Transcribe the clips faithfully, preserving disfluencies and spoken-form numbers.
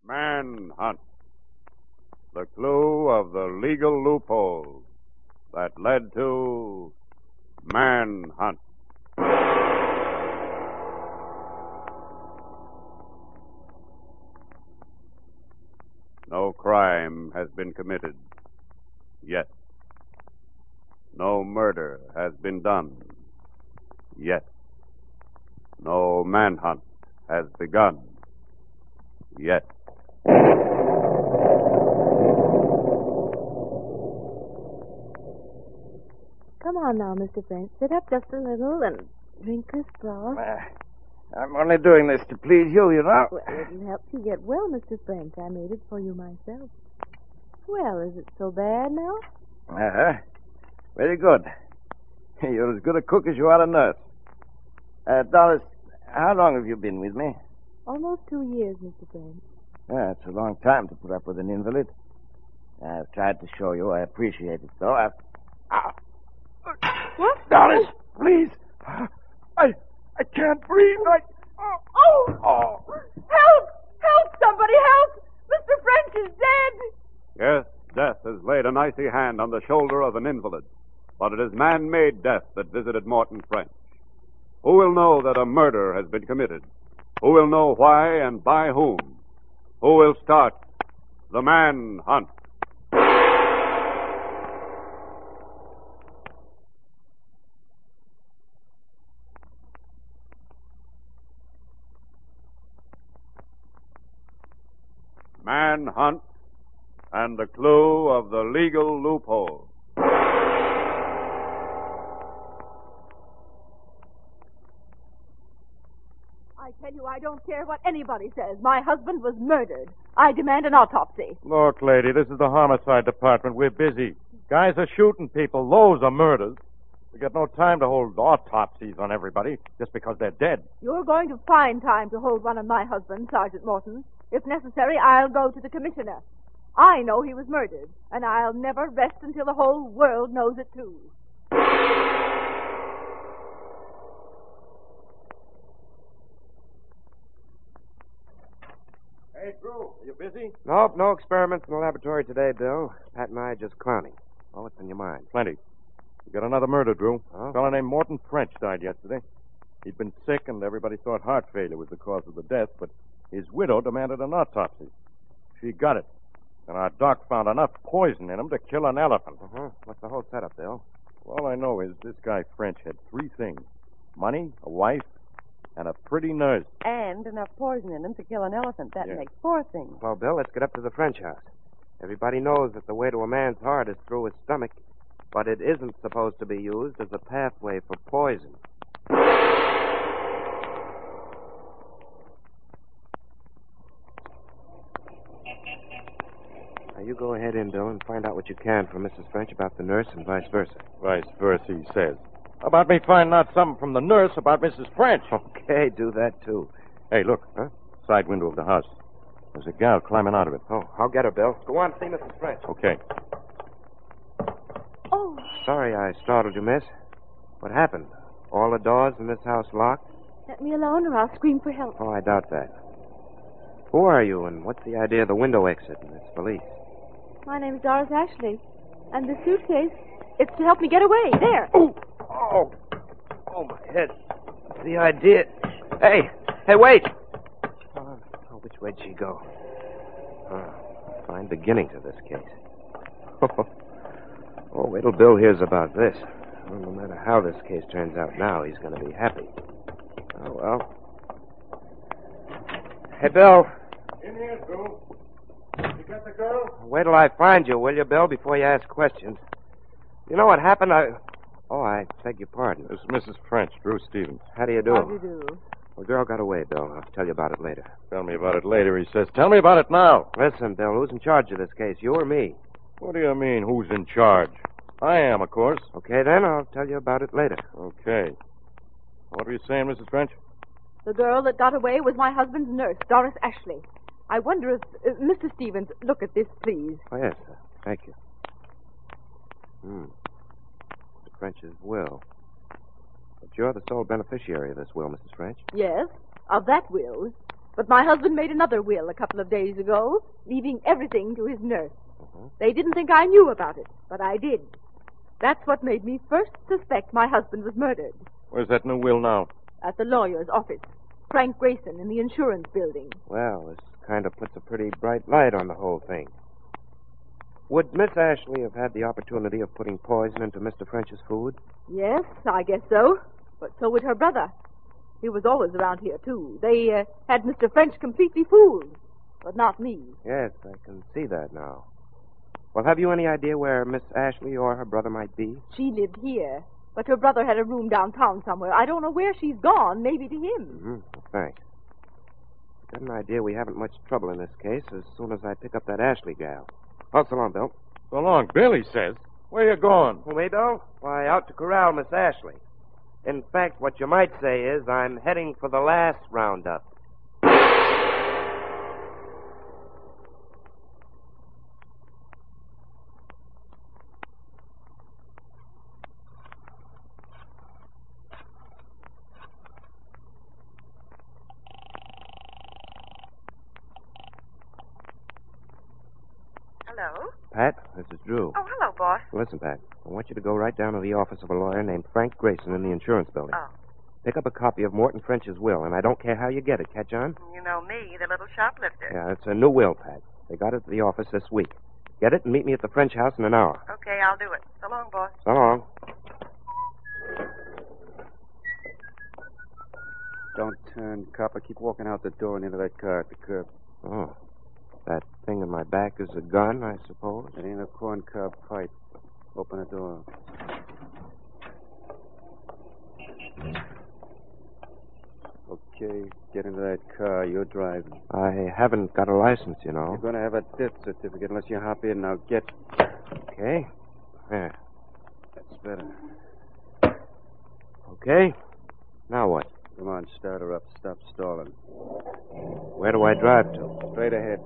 Manhunt. The clue of the legal loophole that led to Manhunt. No crime has been committed yet. No murder has been done yet. No manhunt has begun yet. Come on now, Mister French. Sit up just a little and drink this broth. Uh, I'm only doing this to please you, you know. Well, it'll help you get well, Mister French. I made it for you myself. Well, is it so bad now? Uh-huh. Very good. You're as good a cook as you are a nurse. Uh, Doris, how long have you been with me? Almost two years, Mister French. Yeah, it's a long time to put up with an invalid. I've tried to show you I appreciate it, though. I've... Ah. What? Doris, please. I I can't breathe. I... Oh, oh! oh. Help! Help! Somebody help! Mister French is dead! Yes, death has laid an icy hand on the shoulder of an invalid, but it is man-made death that visited Morton French. Who will know that a murder has been committed? Who will know why and by whom? Who will start the manhunt? Manhunt and the clue of the legal loophole. I tell you, I don't care what anybody says. My husband was murdered. I demand an autopsy. Look, lady, this is the homicide department. We're busy. Guys are shooting people. Loads of murders. We got no time to hold autopsies on everybody just because they're dead. You're going to find time to hold one of my husbands, Sergeant Morton. If necessary, I'll go to the commissioner. I know he was murdered, and I'll never rest until the whole world knows it, too. Hey, Drew, are you busy? Nope, no experiments in the laboratory today, Bill. Pat and I are just clowning. Oh, what's on your mind? Plenty. We got another murder, Drew. Oh? A fellow named Morton French died yesterday. He'd been sick, and everybody thought heart failure was the cause of the death, but his widow demanded an autopsy. She got it. And our doc found enough poison in him to kill an elephant. Uh-huh. What's the whole setup, Bill? All I know is this guy French had three things. Money, a wife, and a pretty nurse. And enough poison in him to kill an elephant. That Yeah. makes four things. Well, Bill, let's get up to the French house. Everybody knows that the way to a man's heart is through his stomach, but it isn't supposed to be used as a pathway for poison. Now, you go ahead in, Bill, and find out what you can from Missus French about the nurse and vice versa. Vice versa, he says. How about me finding out something from the nurse about Missus French? Okay, do that, too. Hey, look. Huh? Side window of the house. There's a gal climbing out of it. Oh, I'll get her, Bill. Go on, see Missus French. Okay. Oh, Sorry I startled you, miss. What happened? All the doors in this house locked? let me alone or I'll scream for help. Oh, I doubt that. Who are you, and what's the idea of the window exit in this police? My name's Doris Ashley. And the suitcase, it's to help me get away. There. Oh! Oh! Oh, my head. What's the idea? Hey! Hey, wait! Oh, oh, which way'd she go? Oh, fine beginning to this case. Oh, wait till Bill hears about this. Well, no matter how this case turns out now, he's going to be happy. Oh, well. Hey, Bill. In here, Drew. You got the girl? Wait till I find you, will you, Bill, before you ask questions. You know what happened? I... Oh, I beg your pardon. This is Missus French, Drew Stevens. How do you do? How do you do? The girl got away, Bill. I'll tell you about it later. Tell me about it later, he says. Tell me about it now. Listen, Bill, who's in charge of this case, you or me? What do you mean, who's in charge? I am, of course. Okay, then, I'll tell you about it later. Okay. What were you saying, Missus French? The girl that got away was my husband's nurse, Doris Ashley. I wonder if... Uh, Mister Stevens, look at this, please. Oh, yes, sir. Thank you. Hmm. Mister French's will. But you're the sole beneficiary of this will, Missus French. Yes, of that will. But my husband made another will a couple of days ago, leaving everything to his nurse. Uh-huh. They didn't think I knew about it, but I did. That's what made me first suspect my husband was murdered. Where's that new will now? At the lawyer's office. Frank Grayson in the insurance building. Well, this kind of puts a pretty bright light on the whole thing. Would Miss Ashley have had the opportunity of putting poison into Mister French's food? Yes, I guess so. But so would her brother. He was always around here, too. They uh, had Mister French completely fooled, but not me. Yes, I can see that now. Well, have you any idea where Miss Ashley or her brother might be? She lived here, but her brother had a room downtown somewhere. I don't know where she's gone, maybe to him. Mm-hmm. Well, thanks. I've got an idea we haven't much trouble in this case as soon as I pick up that Ashley gal. Oh, so long, Bill. So long, Bill, he says. Where you going? Wait, Bill? Why, out to corral Miss Ashley. In fact, what you might say is I'm heading for the last roundup. Hello? Pat, this is Drew. Oh, hello, boss. Listen, Pat, I want you to go right down to the office of a lawyer named Frank Grayson in the insurance building. Oh. Pick up a copy of Morton French's will, and I don't care how you get it. Catch on? You know me, the little shoplifter. Yeah, it's a new will, Pat. They got it at the office this week. Get it and meet me at the French house in an hour. Okay, I'll do it. So long, boss. So long. Don't turn, copper. Keep walking out the door and into that car at the curb. Oh. That thing in my back is a gun, I suppose? It ain't a corn cob pipe. Open the door. Okay, get into that car. You're driving. I haven't got a license, you know. You're going to have a death certificate unless you hop in. Now get. Okay. There. That's better. Okay. Now what? Come on, start her up. Stop stalling. Where do I drive to? Straight ahead.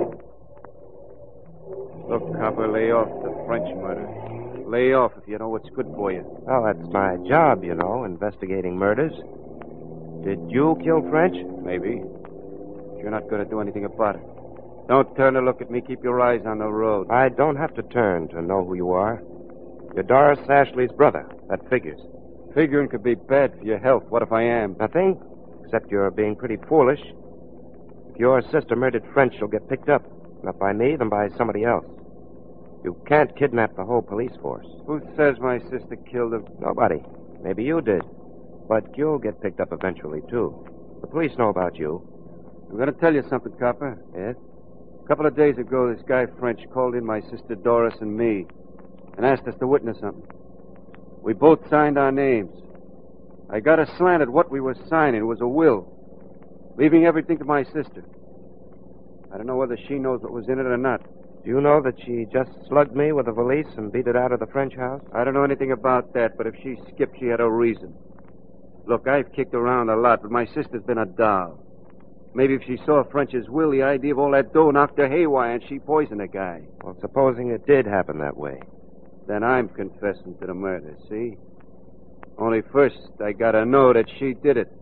Look, copper, lay off the French murder. Lay off if you know what's good for you. Well, that's my job, you know, investigating murders. Did you kill French? Maybe. You're not going to do anything about it. Don't turn to look at me. Keep your eyes on the road. I don't have to turn to know who you are. You're Doris Ashley's brother. That figures. Figuring could be bad for your health. What if I am? Nothing, except you're being pretty foolish. If your sister murdered French, she'll get picked up. Not by me, then by somebody else. You can't kidnap the whole police force. Who says my sister killed him? Nobody. Maybe you did. But you'll get picked up eventually, too. The police know about you. I'm going to tell you something, copper. Yes? A couple of days ago, this guy French called in my sister Doris and me and asked us to witness something. We both signed our names. I got a slant at what we were signing. It was a will, leaving everything to my sister. I don't know whether she knows what was in it or not. Do you know that she just slugged me with a valise and beat it out of the French house? I don't know anything about that, but if she skipped, she had a reason. Look, I've kicked around a lot, but my sister's been a doll. Maybe if she saw French's will, the idea of all that dough knocked her haywire and she poisoned the guy. Well, supposing it did happen that way. Then I'm confessing to the murder, see? Only first, I gotta know that she did it.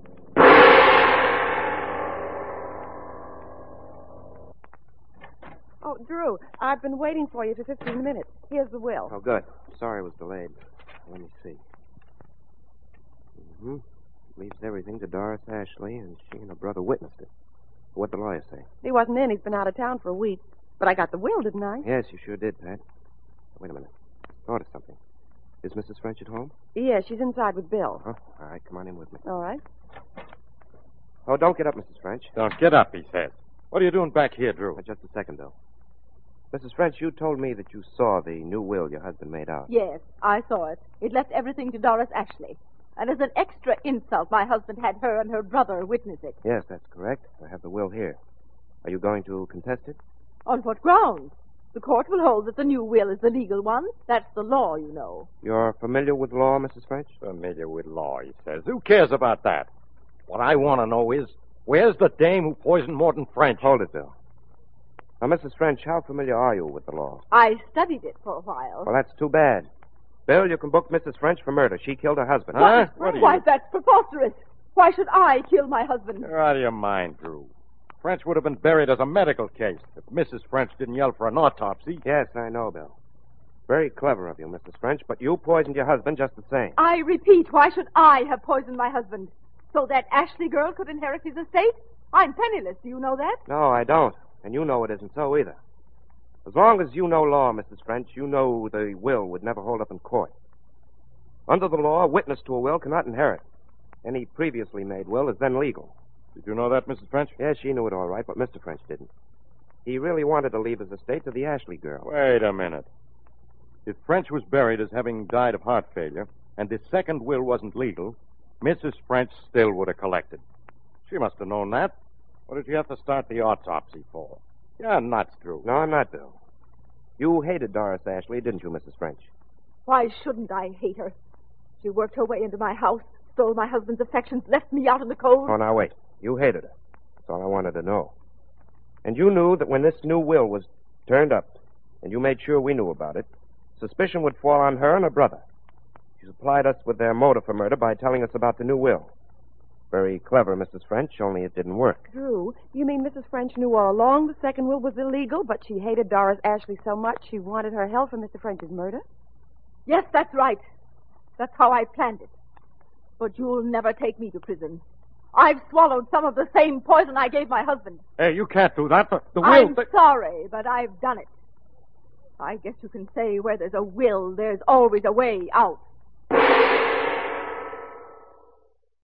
Oh, Drew, I've been waiting for you for fifteen minutes. Here's the will. Oh, good. Sorry it was delayed. Let me see. Mm-hmm. Leaves everything to Doris Ashley, and she and her brother witnessed it. What'd the lawyer say? He wasn't in. He's been out of town for a week. But I got the will, didn't I? Yes, you sure did, Pat. Wait a minute. Thought of something. Is Missus French at home? Yeah, she's inside with Bill. Oh, all right, come on in with me. All right. Oh, don't get up, Missus French. Don't get up, he says. What are you doing back here, Drew? Uh, just a second, though. Missus French, you told me that you saw the new will your husband made out. Yes, I saw it. It left everything to Doris Ashley. And as an extra insult, my husband had her and her brother witness it. Yes, that's correct. I have the will here. Are you going to contest it? On what grounds? The court will hold that the new will is the legal one. That's the law, you know. You're familiar with law, Missus French? Familiar with law, he says. Who cares about that? What I want to know is, where's the dame who poisoned Morton French? Hold it, Bill. Now, Missus French, how familiar are you with the law? I studied it for a while. Well, that's too bad. Bill, you can book Missus French for murder. She killed her husband. Huh? What are Why, you... that's preposterous. Why should I kill my husband? You're out of your mind, Drew. French would have been buried as a medical case if Missus French didn't yell for an autopsy. Yes, I know, Bill. Very clever of you, Missus French, but you poisoned your husband just the same. I repeat, why should I have poisoned my husband? So that Ashley girl could inherit his estate? I'm penniless, do you know that? No, I don't. And you know it isn't so either. As long as you know law, Missus French, you know the will would never hold up in court. Under the law, a witness to a will cannot inherit. Any previously made will is then legal. Did you know that, Missus French? Yes, she knew it all right, but Mister French didn't. He really wanted to leave his estate to the Ashley girl. Wait a minute. If French was buried as having died of heart failure, and his second will wasn't legal, Missus French still would have collected. She must have known that. What did she have to start the autopsy for? You're nuts, Drew. No, I'm not, Bill. You hated Doris Ashley, didn't you, Missus French? Why shouldn't I hate her? She worked her way into my house, stole my husband's affections, left me out in the cold. Oh, now wait. You hated her. That's all I wanted to know. And you knew that when this new will was turned up, and you made sure we knew about it, suspicion would fall on her and her brother. You supplied us with their motive for murder by telling us about the new will. Very clever, Missus French, only it didn't work. Drew, you mean Missus French knew all along the second will was illegal, but she hated Doris Ashley so much she wanted her help for Mister French's murder? Yes, that's right. That's how I planned it. But you'll never take me to prison. I've swallowed some of the same poison I gave my husband. Hey, you can't do that. The, the will... I'm the... sorry, but I've done it. I guess you can say where there's a will, there's always a way out.